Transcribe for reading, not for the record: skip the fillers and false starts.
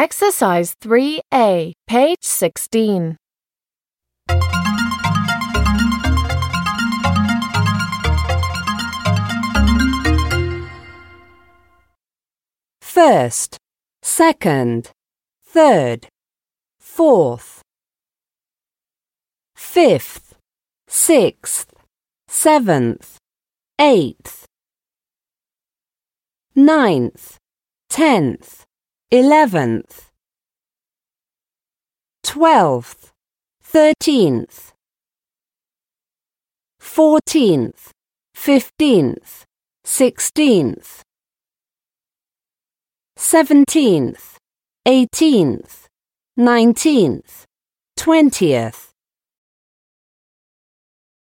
Exercise 3A, page 16. First, second, third, fourth, fifth, sixth, seventh, eighth, ninth, 10th, 11th, 12th, 13th, 14th, 15th, 16th, 17th, 18th, 19th, 20th.